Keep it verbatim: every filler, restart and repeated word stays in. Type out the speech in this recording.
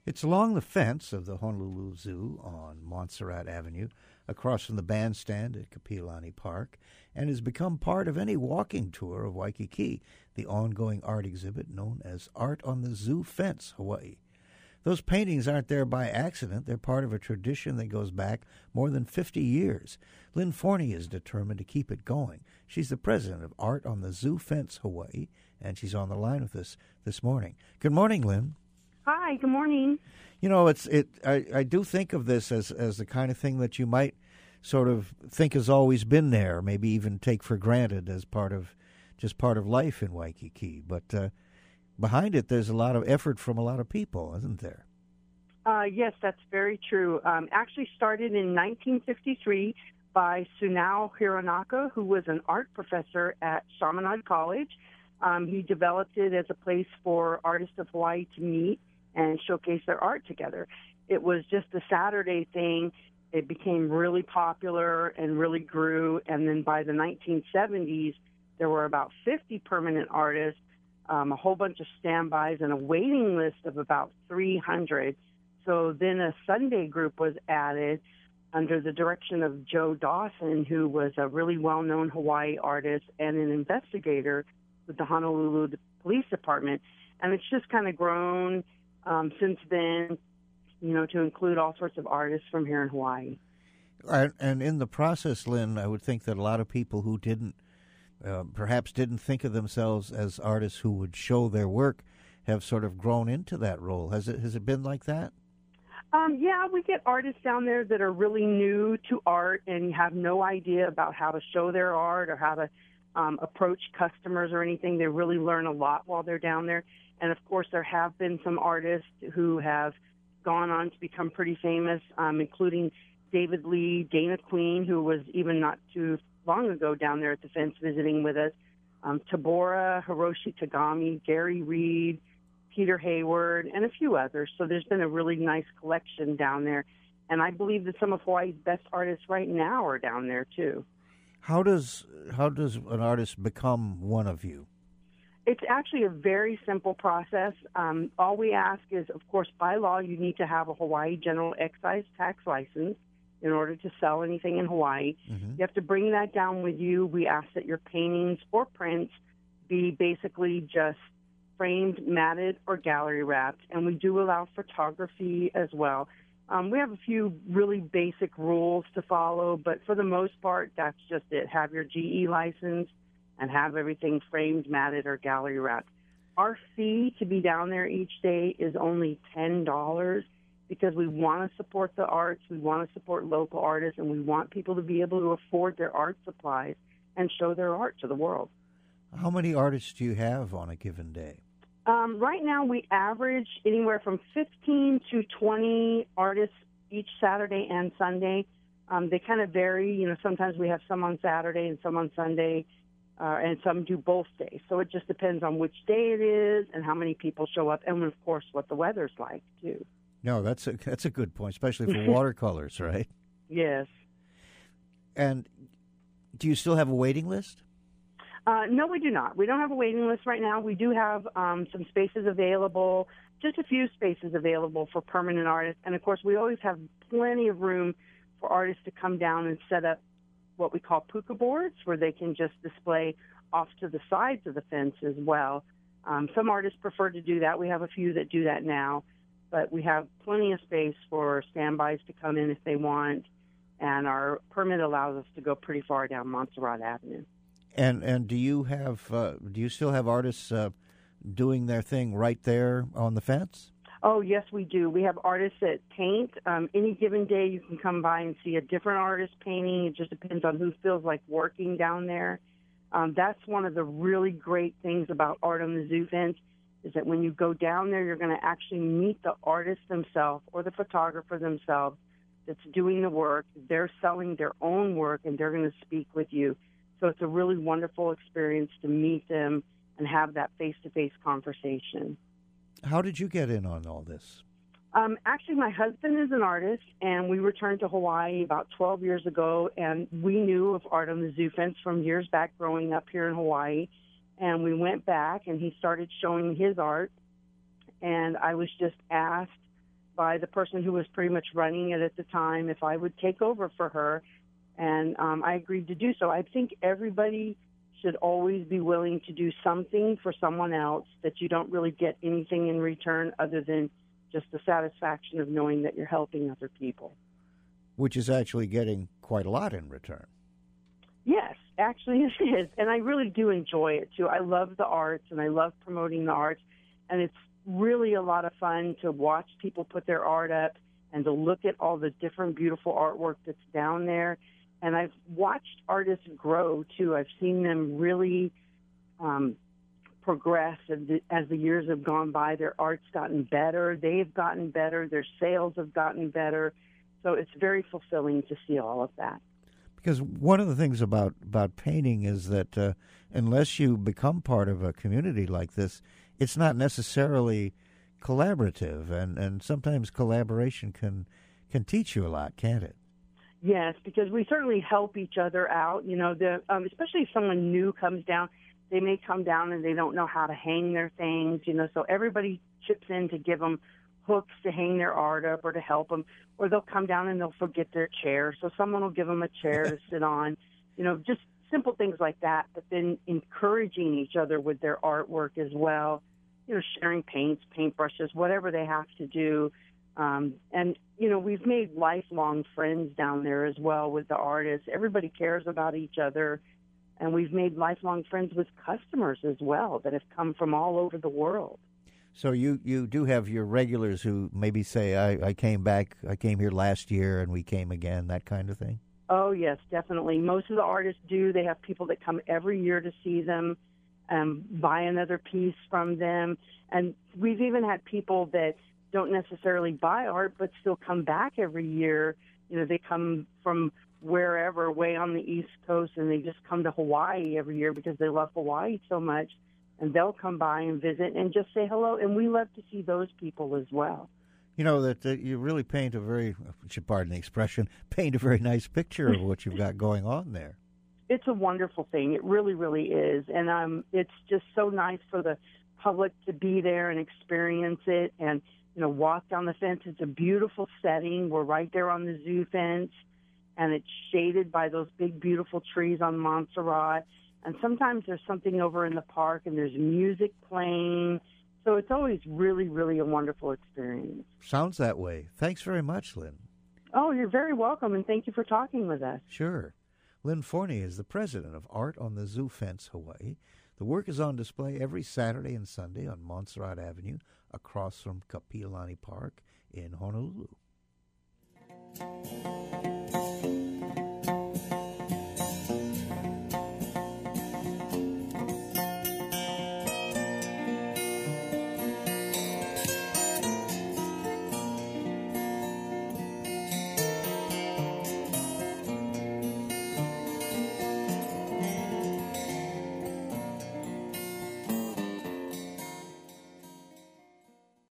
It's along the fence of the Honolulu Zoo on Montserrat Avenue, across from the bandstand at Kapiolani Park, and has become part of any walking tour of Waikiki, the ongoing art exhibit known as Art on the Zoo Fence, Hawaii. Those paintings aren't there by accident. They're part of a tradition that goes back more than fifty years. Lynn Forney is determined to keep it going. She's the president of Art on the Zoo Fence, Hawaii, and she's on the line with us this morning. Good morning, Lynn. Hi, good morning. You know, it's it. I, I do think of this as, as the kind of thing that you might sort of think has always been there, maybe even take for granted as part of just part of life in Waikiki. But uh, behind it, there's a lot of effort from a lot of people, isn't there? Uh, yes, that's very true. Um, actually started in nineteen fifty-three by Sunao Hironaka, who was an art professor at Chaminade College. Um, he developed it as a place for artists of Hawaii to meet and showcase their art together. It was just a Saturday thing. It became really popular and really grew. And then by the nineteen seventies, there were about fifty permanent artists, um, a whole bunch of standbys, and a waiting list of about three hundred. So then a Sunday group was added under the direction of Joe Dawson, who was a really well-known Hawaii artist and an investigator with the Honolulu Police Department. And it's just kind of grown um, since then, you know, to include all sorts of artists from here in Hawaii. And in the process, Lynn, I would think that a lot of people who didn't, uh, perhaps didn't think of themselves as artists who would show their work have sort of grown into that role. Has it, has it been like that? Um, yeah, we get artists down there that are really new to art and have no idea about how to show their art or how to um, approach customers or anything. They really learn a lot while they're down there. And, of course, there have been some artists who have gone on to become pretty famous, um, including David Lee, Dana Queen, who was even not too long ago down there at the fence visiting with us, um, Tabora, Hiroshi Tagami, Gary Reed, Peter Hayward, and a few others. So there's been a really nice collection down there. And I believe that some of Hawaii's best artists right now are down there, too. How does how does an artist become one of you? It's actually a very simple process. Um, all we ask is, of course, by law, you need to have a Hawaii General Excise Tax license in order to sell anything in Hawaii. Mm-hmm. You have to bring that down with you. We ask that your paintings or prints be basically just framed, matted, or gallery wrapped, and we do allow photography as well. Um, we have a few really basic rules to follow, but for the most part, that's just it. Have your G E license and have everything framed, matted, or gallery wrapped. Our fee to be down there each day is only ten dollars because we want to support the arts, we want to support local artists, and we want people to be able to afford their art supplies and show their art to the world. How many artists do you have on a given day? Um, right now, we average anywhere from fifteen to twenty artists each Saturday and Sunday. Um, they kind of vary. You know, sometimes we have some on Saturday and some on Sunday, uh, and some do both days. So it just depends on which day it is and how many people show up, and of course, what the weather's like too. No, that's a that's a good point, especially for watercolors, right? Yes. And do you still have a waiting list? Uh, no, we do not. We don't have a waiting list right now. We do have um, some spaces available, just a few spaces available for permanent artists. And, of course, we always have plenty of room for artists to come down and set up what we call puka boards, where they can just display off to the sides of the fence as well. Um, some artists prefer to do that. We have a few that do that now. But we have plenty of space for standbys to come in if they want. And our permit allows us to go pretty far down Montserrat Avenue. And and do you have uh, do you still have artists uh, doing their thing right there on the fence? Oh, yes, we do. We have artists that paint. Um, any given day, you can come by and see a different artist painting. It just depends on who feels like working down there. Um, that's one of the really great things about Art on the Zoo Fence is that when you go down there, you're going to actually meet the artist themselves or the photographer themselves that's doing the work. They're selling their own work, and they're going to speak with you. So it's a really wonderful experience to meet them and have that face-to-face conversation. How did you get in on all this? Um, actually, my husband is an artist, and we returned to Hawaii about twelve years ago, and we knew of Art on the Zoo Fence from years back growing up here in Hawaii. And we went back, and he started showing his art, and I was just asked by the person who was pretty much running it at the time if I would take over for her, and um, I agreed to do so. I think everybody should always be willing to do something for someone else that you don't really get anything in return other than just the satisfaction of knowing that you're helping other people. Which is actually getting quite a lot in return. Yes, actually it is. And I really do enjoy it, too. I love the arts, and I love promoting the arts. And it's really a lot of fun to watch people put their art up and to look at all the different beautiful artwork that's down there. And I've watched artists grow, too. I've seen them really um, progress as the, as the years have gone by. Their art's gotten better. They've gotten better. Their sales have gotten better. So it's very fulfilling to see all of that. Because one of the things about, about painting is that uh, unless you become part of a community like this, it's not necessarily collaborative. And, and sometimes collaboration can can teach you a lot, can't it? Yes, because we certainly help each other out. You know, the um, especially if someone new comes down, they may come down and they don't know how to hang their things. You know, so everybody chips in to give them hooks to hang their art up or to help them. Or they'll come down and they'll forget their chair, so someone will give them a chair to sit on. You know, just simple things like that. But then encouraging each other with their artwork as well. You know, sharing paints, paintbrushes, whatever they have to do. Um, and, you know, we've made lifelong friends down there as well with the artists. Everybody cares about each other. And we've made lifelong friends with customers as well that have come from all over the world. So you, you do have your regulars who maybe say, I, I came back, I came here last year and we came again, that kind of thing? Oh, yes, definitely. Most of the artists do. They have people that come every year to see them, um, buy another piece from them. And we've even had people that don't necessarily buy art, but still come back every year. You know, they come from wherever, way on the East Coast, and they just come to Hawaii every year because they love Hawaii so much. And they'll come by and visit and just say hello. And we love to see those people as well. You know, that uh, you really paint a very, pardon the expression, paint a very nice picture of what you've got going on there. It's a wonderful thing. It really, really is. And um, it's just so nice for the public to be there and experience it and, you know, walk down the fence. It's a beautiful setting. We're right there on the zoo fence, and it's shaded by those big, beautiful trees on Montserrat. And sometimes there's something over in the park, and there's music playing. So it's always really, really a wonderful experience. Sounds that way. Thanks very much, Lynn. Oh, you're very welcome, and thank you for talking with us. Sure. Lynn Forney is the president of Art on the Zoo Fence, Hawaii. The work is on display every Saturday and Sunday on Montserrat Avenue, across from Kapiolani Park in Honolulu.